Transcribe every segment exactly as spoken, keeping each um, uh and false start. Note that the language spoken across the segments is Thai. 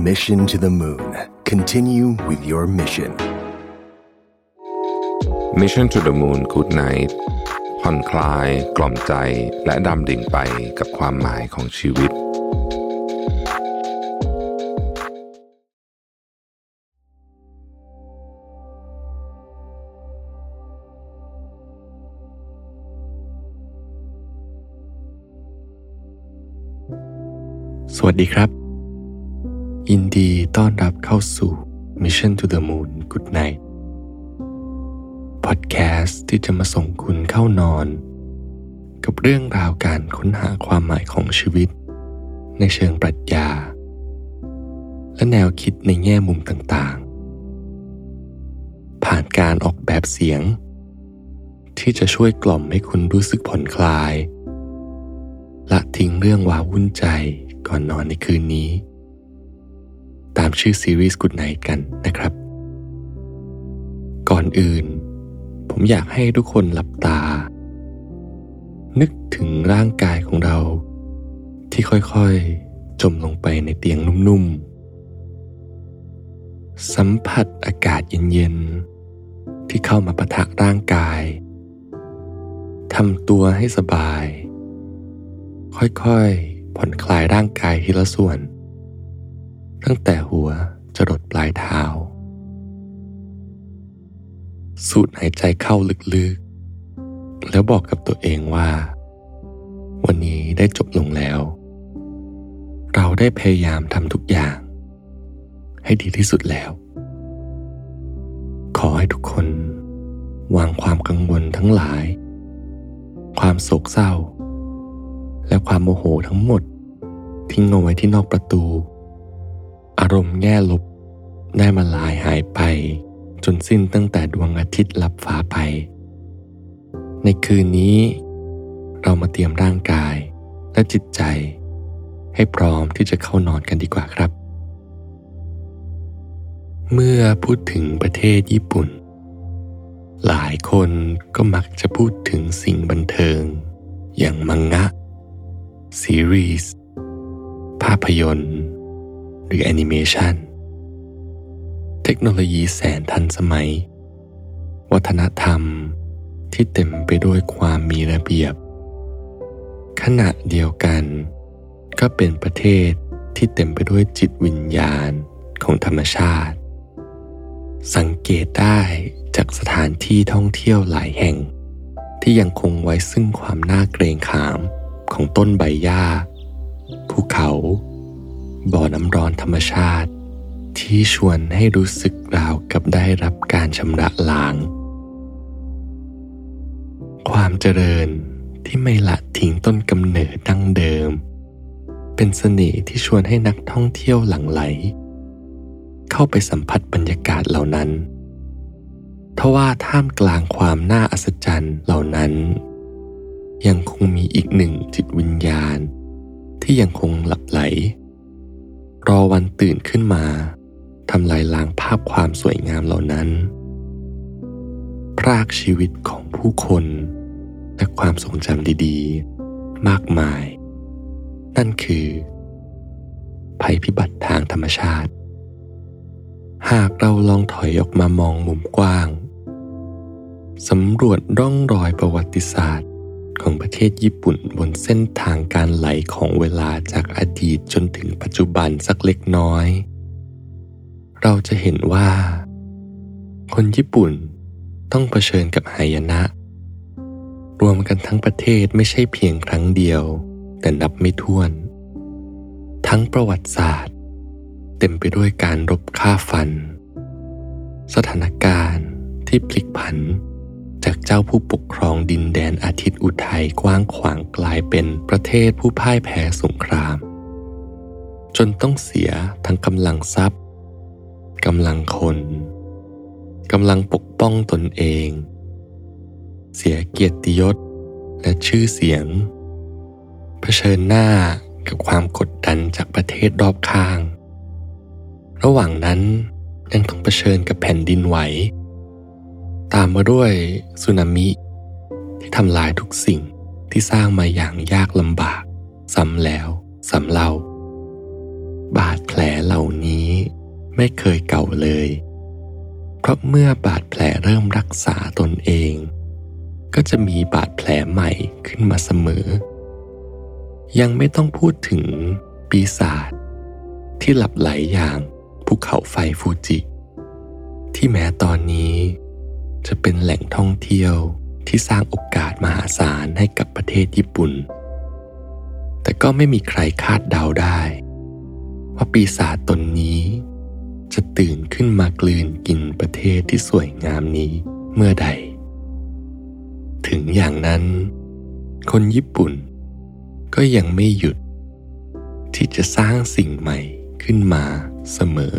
Mission to the Moon. Continue with your mission. Mission to the Moon Good Night ผ่อนคลายกล่อมใจและดำดิ่งไปกับความหมายของชีวิตสวัสดีครับยินดีต้อนรับเข้าสู่ Mission to the Moon Good Night พอดแคสต์ที่จะมาส่งคุณเข้านอนกับเรื่องราวการค้นหาความหมายของชีวิตในเชิงปรัชญาและแนวคิดในแง่มุมต่างๆผ่านการออกแบบเสียงที่จะช่วยกล่อมให้คุณรู้สึกผ่อนคลายละทิ้งเรื่องว้าวุ่นใจก่อนนอนในคืนนี้ตามชื่อซีรีส์ Good Night กันนะครับก่อนอื่นผมอยากให้ทุกคนหลับตานึกถึงร่างกายของเราที่ค่อยๆจมลงไปในเตียงนุ่มๆสัมผัสอากาศเย็นๆที่เข้ามาปะทะร่างกายทำตัวให้สบายค่อยๆผ่อนคลายร่างกายทีละส่วนตั้งแต่หัวจรดปลายเท้าสูดหายใจเข้าลึกๆแล้วบอกกับตัวเองว่าวันนี้ได้จบลงแล้วเราได้พยายามทำทุกอย่างให้ดีที่สุดแล้วขอให้ทุกคนวางความกังวลทั้งหลายความโศกเศร้าและความโมโหทั้งหมดทิ้งเอาไว้ที่นอกประตูอารมณ์แง่ลบได้มาลายหายไปจนสิ้นตั้งแต่ดวงอาทิตย์ลับฟ้าไปในคืนนี้เรามาเตรียมร่างกายและจิตใจให้พร้อมที่จะเข้านอนกันดีกว่าครับเมื่อพูดถึงประเทศญี่ปุ่นหลายคนก็มักจะพูดถึงสิ่งบันเทิงอย่างมังงะซีรีส์ภาพยนตร์หรือแอนิเมชันเทคโนโลยีแสนทันสมัยวัฒนธรรมที่เต็มไปด้วยความมีระเบียบขณะเดียวกันก็เป็นประเทศที่เต็มไปด้วยจิตวิญญาณของธรรมชาติสังเกตได้จากสถานที่ท่องเที่ยวหลายแห่งที่ยังคงไว้ซึ่งความน่าเกรงขามของต้นใบหญ้าภูเขาบ่อน้ำร้อนธรรมชาติที่ชวนให้รู้สึกราวกับได้รับการชำระล้างความเจริญที่ไม่ละทิ้งต้นกำเนิดดั้งเดิมเป็นเสน่ห์ที่ชวนให้นักท่องเที่ยวหลั่งไหลเข้าไปสัมผัสบรรยากาศเหล่านั้นทว่าท่ามกลางความน่าอัศจรรย์เหล่านั้นยังคงมีอีกหนึ่งจิตวิญญาณที่ยังคงหลับไหลรอวันตื่นขึ้นมาทำลายล้างภาพความสวยงามเหล่านั้นพรากชีวิตของผู้คนและความทรงจำดีๆมากมายนั่นคือภัยพิบัติทางธรรมชาติหากเราลองถอยออกมามองมุมกว้างสำรวจร่องรอยประวัติศาสตร์ของประเทศญี่ปุ่นบนเส้นทางการไหลของเวลาจากอดีตจนถึงปัจจุบันสักเล็กน้อยเราจะเห็นว่าคนญี่ปุ่นต้องเผชิญกับหายนะรวมกันทั้งประเทศไม่ใช่เพียงครั้งเดียวแต่นับไม่ถ้วนทั้งประวัติศาสตร์เต็มไปด้วยการรบฆ่าฟันสถานการณ์ที่พลิกผันจากเจ้าผู้ปกครองดินแดนอาทิตย์อุทัยกว้างขวางกลายเป็นประเทศผู้พ่ายแพ้สงครามจนต้องเสียทั้งกำลังทรัพย์กำลังคนกำลังปกป้องตนเองเสียเกียรติยศและชื่อเสียงเผชิญหน้ากับความกดดันจากประเทศรอบข้างระหว่างนั้นยังต้องเผชิญกับแผ่นดินไหวตามมาด้วยสึนามิที่ทำลายทุกสิ่งที่สร้างมาอย่างยากลำบากซ้ำแล้วซ้ำเล่าบาดแผลเหล่านี้ไม่เคยเก่าเลยเพราะเมื่อบาดแผลเริ่มรักษาตนเองก็จะมีบาดแผลใหม่ขึ้นมาเสมอยังไม่ต้องพูดถึงปีศาจที่หลับไหลอย่างภูเขาไฟฟูจิที่แม้ตอนนี้จะเป็นแหล่งท่องเที่ยวที่สร้างโอกาสมหาศาลให้กับประเทศญี่ปุ่นแต่ก็ไม่มีใครคาดเดาได้ว่าปีศาจตนนี้จะตื่นขึ้นมากลืนกินประเทศที่สวยงามนี้เมื่อใดถึงอย่างนั้นคนญี่ปุ่นก็ยังไม่หยุดที่จะสร้างสิ่งใหม่ขึ้นมาเสมอ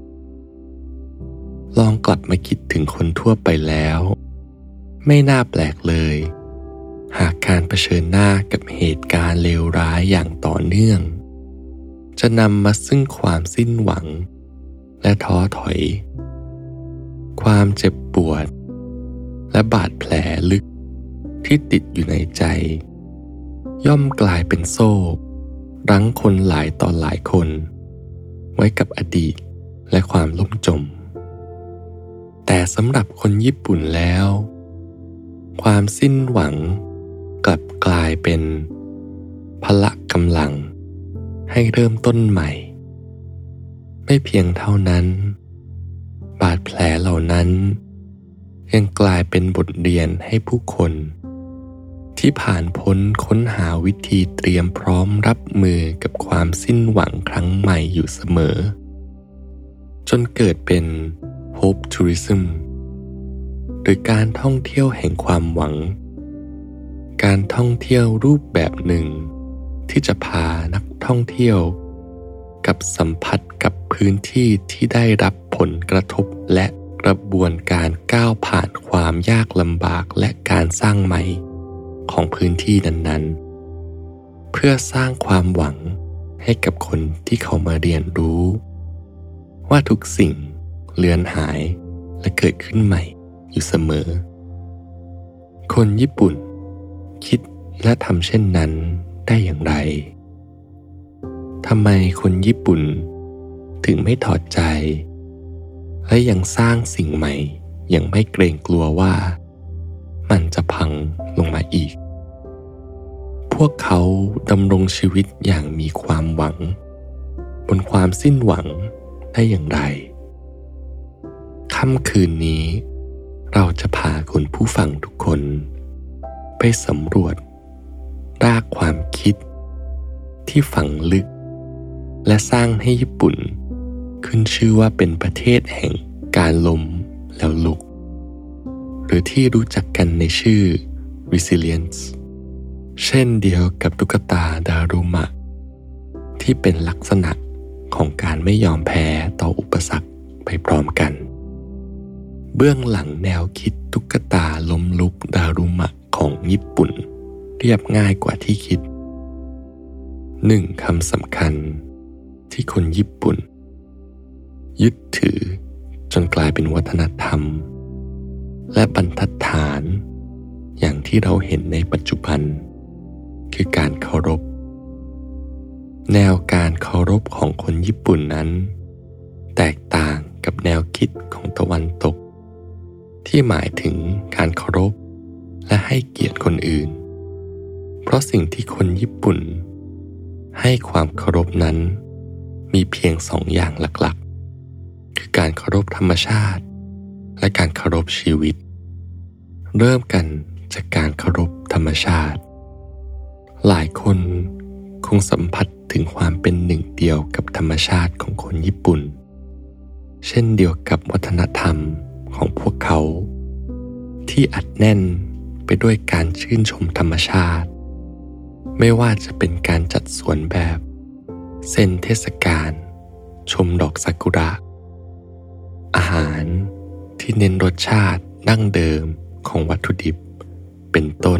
ลองกลับมาคิดถึงคนทั่วไปแล้วไม่น่าแปลกเลยหากการเผชิญหน้ากับเหตุการณ์เลวร้ายอย่างต่อเนื่องจะนำมาซึ่งความสิ้นหวังและท้อถอยความเจ็บปวดและบาดแผลลึกที่ติดอยู่ในใจย่อมกลายเป็นโซ่รั้งคนหลายต่อหลายคนไว้กับอดีตและความล่มจมแต่สำหรับคนญี่ปุ่นแล้วความสิ้นหวังกลับกลายเป็นพละกำลังให้เริ่มต้นใหม่ไม่เพียงเท่านั้นบาดแผลเหล่านั้นยังกลายเป็นบทเรียนให้ผู้คนที่ผ่านพ้นค้นหาวิธีเตรียมพร้อมรับมือกับความสิ้นหวังครั้งใหม่อยู่เสมอจนเกิดเป็น Hope Tourism หรือการท่องเที่ยวแห่งความหวังการท่องเที่ยวรูปแบบหนึ่งที่จะพานักท่องเที่ยวกับสัมผัสกับพื้นที่ที่ได้รับผลกระทบและกระบวนการก้าวผ่านความยากลำบากและการสร้างใหม่ของพื้นที่นั้นๆเพื่อสร้างความหวังให้กับคนที่เขามาเรียนรู้ว่าทุกสิ่งเลือนหายและเกิดขึ้นใหม่อยู่เสมอคนญี่ปุ่นคิดและทำเช่นนั้นได้อย่างไรทำไมคนญี่ปุ่นถึงไม่ถอดใจและยังสร้างสิ่งใหม่อย่างไม่เกรงกลัวว่ามันจะพังลงมาอีกพวกเขาดำรงชีวิตอย่างมีความหวังบนความสิ้นหวังได้อย่างไรค่ำคืนนี้เราจะพาคุณผู้ฟังทุกคนไปสำรวจรากความคิดที่ฝังลึกและสร้างให้ญี่ปุ่นขึ้นชื่อว่าเป็นประเทศแห่งการล้มแล้วลุกหรือที่รู้จักกันในชื่อ Resilience เช่นเดียวกับตุ๊กตาดารุมะที่เป็นลักษณะของการไม่ยอมแพ้ต่ออุปสรรคไปพร้อมกันเบื้องหลังแนวคิดตุ๊กตาล้มลุกดารุมะของญี่ปุ่นเรียบง่ายกว่าที่คิดหนึ่งคำสำคัญที่คนญี่ปุ่นยึดถือจนกลายเป็นวัฒนธรรมและบรรทัดฐานอย่างที่เราเห็นในปัจจุบันคือการเคารพแนวการเคารพของคนญี่ปุ่นนั้นแตกต่างกับแนวคิดของตะวันตกที่หมายถึงการเคารพและให้เกียรติคนอื่นเพราะสิ่งที่คนญี่ปุ่นให้ความเคารพนั้นมีเพียงสองอย่างหลักๆคือการเคารพธรรมชาติและการเคารพชีวิตเริ่มกันจากการเคารพธรรมชาติหลายคนคงสัมผัสถึงความเป็นหนึ่งเดียวกับธรรมชาติของคนญี่ปุ่นเช่นเดียวกับวัฒนธรรมของพวกเขาที่อัดแน่นไปด้วยการชื่นชมธรรมชาติไม่ว่าจะเป็นการจัดสวนแบบเส้นเทศกาลชมดอกซากุระอาหารที่เน้นรสชาติดั้งเดิมของวัตถุดิบเป็นต้น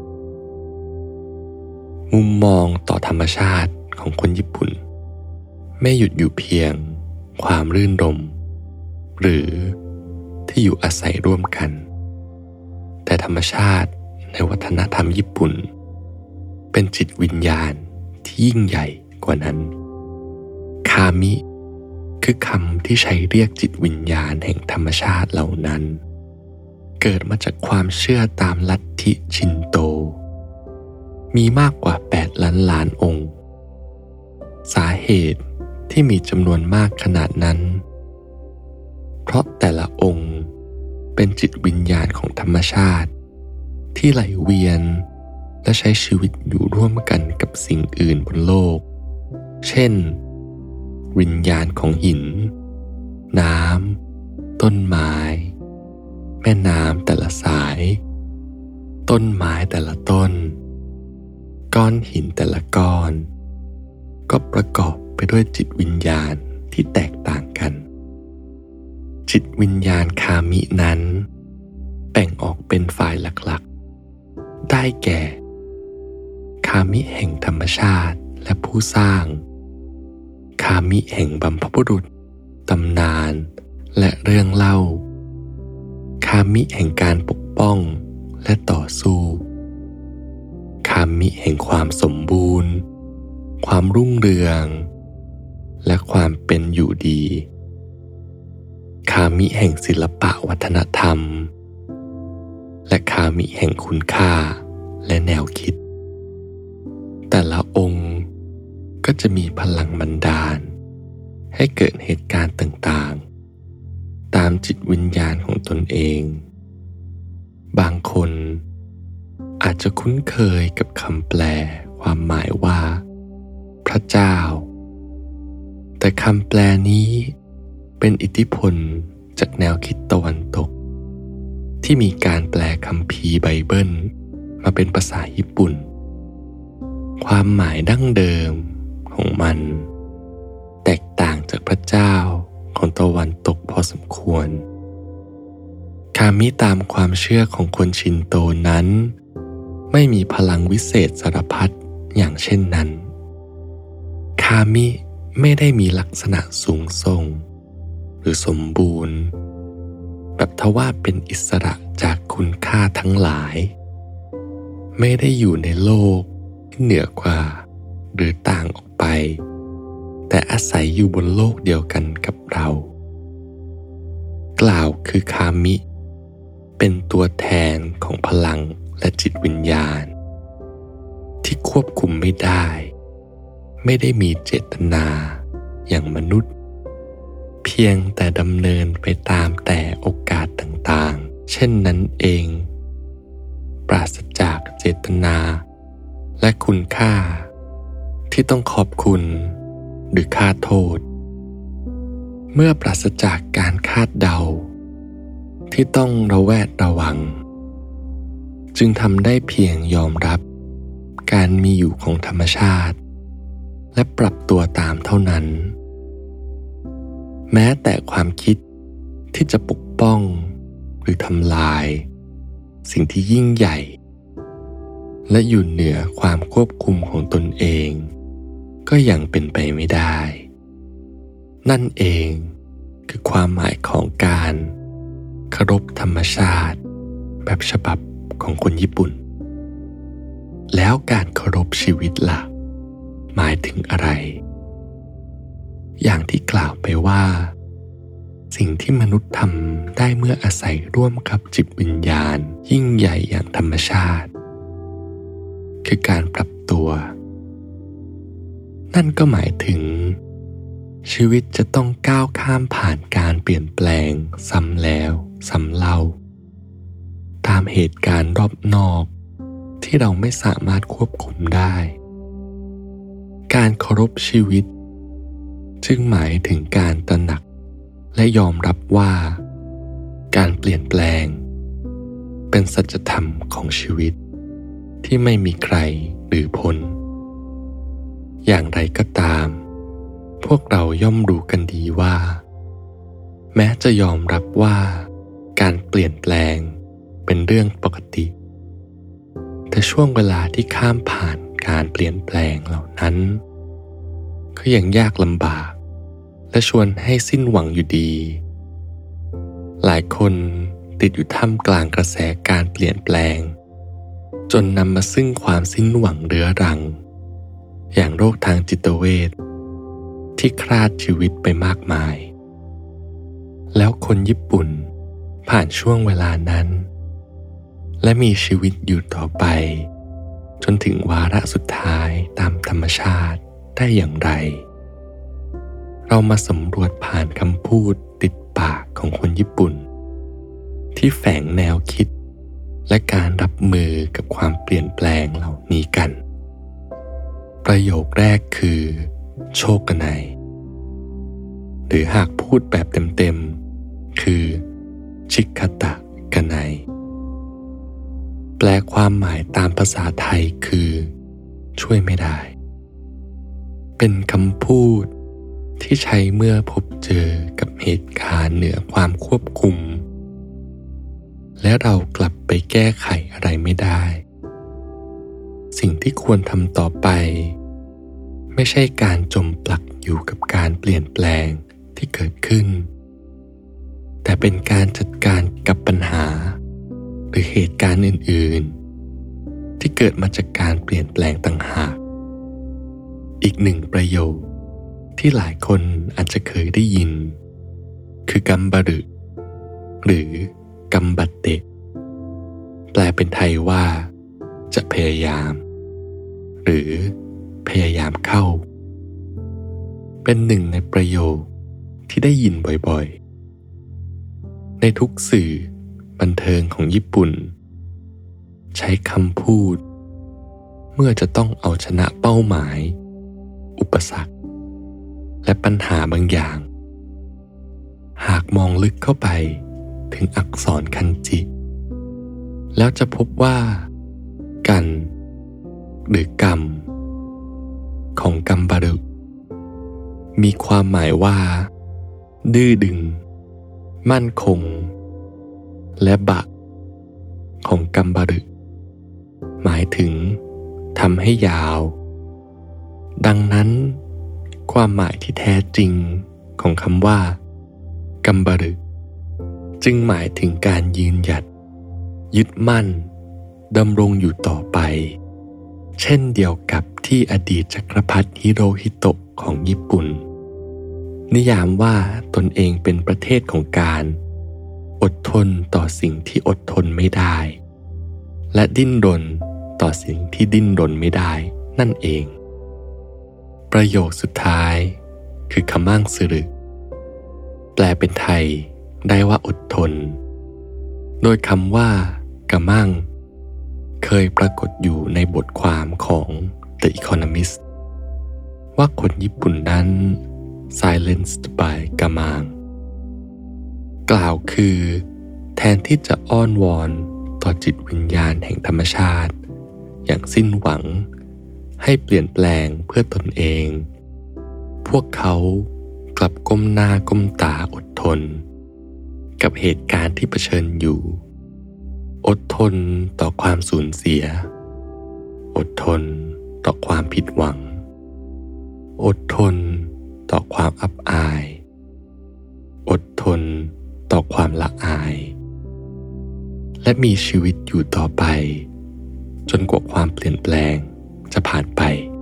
มุมมองต่อธรรมชาติของคนญี่ปุ่นไม่หยุดอยู่เพียงความรื่นรมย์หรือที่อยู่อาศัยร่วมกันแต่ธรรมชาติในวัฒนธรรมญี่ปุ่นเป็นจิตวิญญาณที่ยิ่งใหญ่กว่านั้นคามิคือคำที่ใช้เรียกจิตวิญญาณแห่งธรรมชาติเหล่านั้นเกิดมาจากความเชื่อตามลัทธิชินโตมีมากกว่าแปดล้านล้านองค์สาเหตุที่มีจำนวนมากขนาดนั้นเพราะแต่ละองค์เป็นจิตวิญญาณของธรรมชาติที่ไหลเวียนและใช้ชีวิตอยู่ร่วมกันกับสิ่งอื่นบนโลกเช่นวิญญาณของหินน้ำต้นไม้แม่น้ำแต่ละสายต้นไม้แต่ละต้นก้อนหินแต่ละก้อนก็ประกอบไปด้วยจิตวิญญาณที่แตกต่างกันจิตวิญญาณคามินั้นแบ่งออกเป็นฝ่ายหลักๆได้แก่คามิแห่งธรรมชาติและผู้สร้างคามิแห่งบัมพบุรุษตำนานและเรื่องเล่าคามิแห่งการปกป้องและต่อสู้คามิแห่งความสมบูรณ์ความรุ่งเรืองและความเป็นอยู่ดีคามิแห่งศิลปะวัฒนธรรมและคามิแห่งคุณค่าและแนวคิดแต่ละองค์ก็จะมีพลังบันดาลให้เกิดเหตุการณ์ต่างๆตามจิตวิญญาณของตนเองบางคนอาจจะคุ้นเคยกับคำแปลความหมายว่าพระเจ้าแต่คำแปลนี้เป็นอิทธิพลจากแนวคิดตะวันตกที่มีการแปลคัมภีร์ไบเบิลมาเป็นภาษาญี่ปุ่นความหมายดั้งเดิมของมันแตกต่างจากพระเจ้าของตะวันตกพอสมควรคามิตามความเชื่อของคนชินโตนั้นไม่มีพลังวิเศษสารพัดอย่างเช่นนั้นคามิไม่ได้มีลักษณะสูงส่งหรือสมบูรณ์แบบทว่าเป็นอิสระจากคุณค่าทั้งหลายไม่ได้อยู่ในโลกที่เหนือกว่าหรือต่างออกไปแต่อาศัยอยู่บนโลกเดียวกันกับเรากล่าวคือคามิเป็นตัวแทนของพลังและจิตวิญญาณที่ควบคุมไม่ได้ไม่ได้มีเจตนาอย่างมนุษย์เพียงแต่ดำเนินไปตามแต่โอกาสต่างๆเช่นนั้นเองปราศจากเจตนาและคุณค่าที่ต้องขอบคุณหรือค่าโทษเมื่อปราศจากการคาดเดาที่ต้องระแวดระวังจึงทำได้เพียงยอมรับการมีอยู่ของธรรมชาติและปรับตัวตามเท่านั้นแม้แต่ความคิดที่จะปกป้องหรือทำลายสิ่งที่ยิ่งใหญ่และอยู่เหนือความควบคุมของตนเองก็ยังเป็นไปไม่ได้นั่นเองคือความหมายของการเคารพธรรมชาติแบบฉบับของคนญี่ปุ่นแล้วการเคารพชีวิตล่ะหมายถึงอะไรอย่างที่กล่าวไปว่าสิ่งที่มนุษย์ทำได้เมื่ออาศัยร่วมกับจิตวิญญาณยิ่งใหญ่อย่างธรรมชาติคือการปรับตัวนั่นก็หมายถึงชีวิตจะต้องก้าวข้ามผ่านการเปลี่ยนแปลงซ้ำแล้วซ้ำเล่าตามเหตุการณ์รอบนอกที่เราไม่สามารถควบคุมได้การเคารพชีวิตจึงหมายถึงการตระหนักและยอมรับว่าการเปลี่ยนแปลงเป็นสัจธรรมของชีวิตที่ไม่มีใครหรือพ้นอย่างไรก็ตามพวกเราย่อมรู้กันดีว่าแม้จะยอมรับว่าการเปลี่ยนแปลงเป็นเรื่องปกติแต่ช่วงเวลาที่ข้ามผ่านการเปลี่ยนแปลงเหล่านั้นก็ยังยากลำบากและชวนให้สิ้นหวังอยู่ดีหลายคนติดอยู่ท่ามกลางกระแสการเปลี่ยนแปลงจนนำมาซึ่งความสิ้นหวังเรื้อรังอย่างโรคทางจิตเวชที่คลาดชีวิตไปมากมายแล้วคนญี่ปุ่นผ่านช่วงเวลานั้นและมีชีวิตอยู่ต่อไปจนถึงวาระสุดท้ายตามธรรมชาติได้อย่างไรเรามาสำรวจผ่านคำพูดติดปากของคนญี่ปุ่นที่แฝงแนวคิดและการรับมือกับความเปลี่ยนแปลงเหล่านี้กันประโยคแรกคือโชคไนหรือหากพูดแบบเต็มๆคือชิคตะกไนแปลความหมายตามภาษาไทยคือช่วยไม่ได้เป็นคำพูดที่ใช้เมื่อพบเจอกับเหตุการณ์เหนือความควบคุมและเรากลับไปแก้ไขอะไรไม่ได้สิ่งที่ควรทำต่อไปไม่ใช่การจมปลักอยู่กับการเปลี่ยนแปลงที่เกิดขึ้นแต่เป็นการจัดการกับปัญหาหรือเหตุการณ์อื่นๆที่เกิดมาจากการเปลี่ยนแปลงต่างหากอีกหนึ่งประโยคที่หลายคนอาจจะเคยได้ยินคือกัมบารุหรือกัมบัตเตะแปลเป็นไทยว่าจะพยายามหรือพยายามเข้าเป็นหนึ่งในประโยคที่ได้ยินบ่อยๆในทุกสื่อบันเทิงของญี่ปุ่นใช้คำพูดเมื่อจะต้องเอาชนะเป้าหมายอุปสรรคและปัญหาบางอย่างหากมองลึกเข้าไปถึงอักษรคันจิแล้วจะพบว่ากันหรือกรรมของกัมบารุมีความหมายว่าดื้อดึงมั่นคงและบะของกัมบารุหมายถึงทำให้ยาวดังนั้นความหมายที่แท้จริงของคำว่ากัมบารุจึงหมายถึงการยืนหยัดยึดมั่นดำรงอยู่ต่อไปเช่นเดียวกับที่อดีตจักรพรรดิฮิโรฮิโตะของญี่ปุ่นนิยามว่าตนเองเป็นประเทศของการอดทนต่อสิ่งที่อดทนไม่ได้และดิ้นรนต่อสิ่งที่ดิ้นรนไม่ได้นั่นเองประโยคสุดท้ายคือคำมั่งสึรุแปลเป็นไทยได้ว่าอดทนโดยคำว่ากะมั่งเคยปรากฏอยู่ในบทความของ The Economist ว่าคนญี่ปุ่นนั้น silenced by กะมังกล่าวคือแทนที่จะอ้อนวอนต่อจิตวิญญาณแห่งธรรมชาติอย่างสิ้นหวังให้เปลี่ยนแปลงเพื่อตนเองพวกเขากลับก้มหน้าก้มตาอดทนกับเหตุการณ์ที่เผชิญอยู่อดทนต่อความสูญเสียอดทนต่อความผิดหวังอดทนต่อความอับอายอดทนต่อความละอายและมีชีวิตอยู่ต่อไปจนกว่าความเปลี่ยนแปลงจะผ่านไป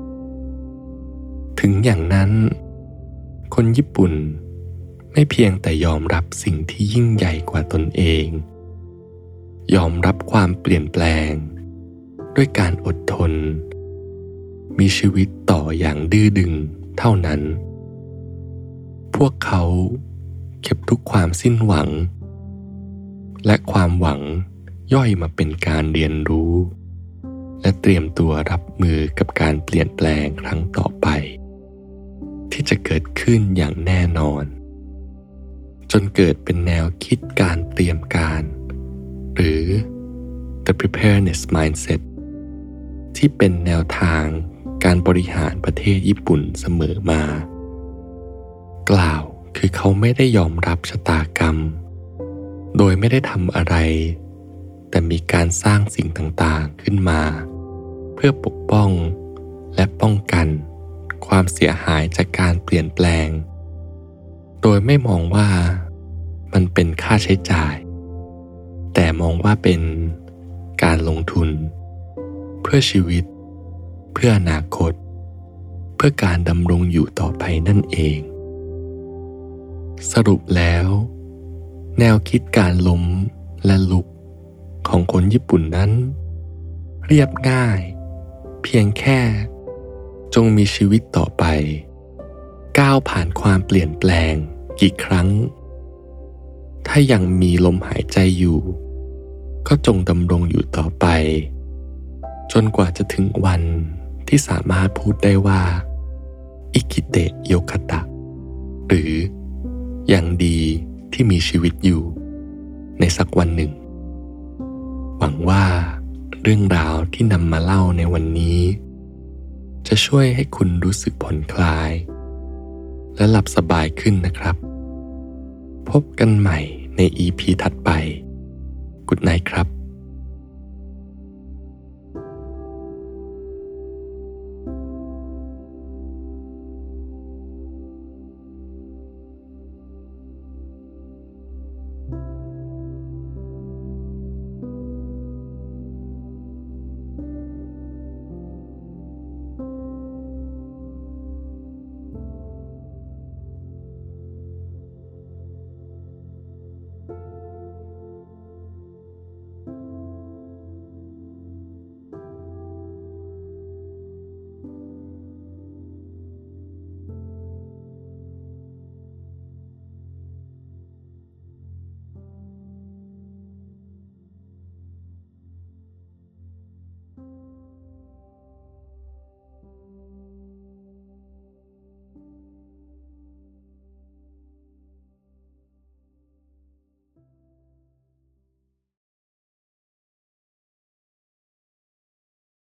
ถึงอย่างนั้นคนญี่ปุ่นไม่เพียงแต่ยอมรับสิ่งที่ยิ่งใหญ่กว่าตนเองยอมรับความเปลี่ยนแปลงด้วยการอดทนมีชีวิตต่ออย่างดื้อดึงเท่านั้นพวกเขาเก็บทุกความสิ้นหวังและความหวังย่อยมาเป็นการเรียนรู้และเตรียมตัวรับมือกับการเปลี่ยนแปลงครั้งต่อไปที่จะเกิดขึ้นอย่างแน่นอนจนเกิดเป็นแนวคิดการเตรียมการหรือ The Preparedness Mindset ที่เป็นแนวทางการบริหารประเทศญี่ปุ่นเสมอมากล่าวคือเขาไม่ได้ยอมรับชะตากรรมโดยไม่ได้ทำอะไรแต่มีการสร้างสิ่งต่างๆขึ้นมาเพื่อปกป้องและป้องกันความเสียหายจากการเปลี่ยนแปลงโดยไม่มองว่ามันเป็นค่าใช้จ่ายแต่มองว่าเป็นการลงทุนเพื่อชีวิตเพื่ออนาคตเพื่อการดำรงอยู่ต่อไปนั่นเองสรุปแล้วแนวคิดการล้มและลุกของคนญี่ปุ่นนั้นเรียบง่ายเพียงแค่จงมีชีวิตต่อไปก้าวผ่านความเปลี่ยนแปลงกี่ครั้งถ้ายังมีลมหายใจอยู่ก็จงดำรงอยู่ต่อไปจนกว่าจะถึงวันที่สามารถพูดได้ว่าอิคิเตะโยคตะหรือยังดีที่มีชีวิตอยู่ในสักวันหนึ่งหวังว่าเรื่องราวที่นำมาเล่าในวันนี้จะช่วยให้คุณรู้สึกผ่อนคลายและหลับสบายขึ้นนะครับพบกันใหม่ใน อี พี ถัดไป Good night ครับ